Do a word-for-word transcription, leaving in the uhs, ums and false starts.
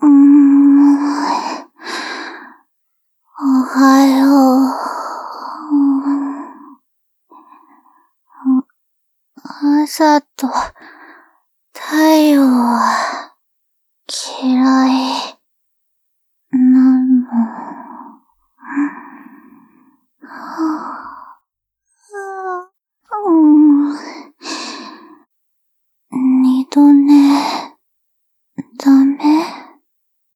うーん。おはよう。朝と太陽は嫌い。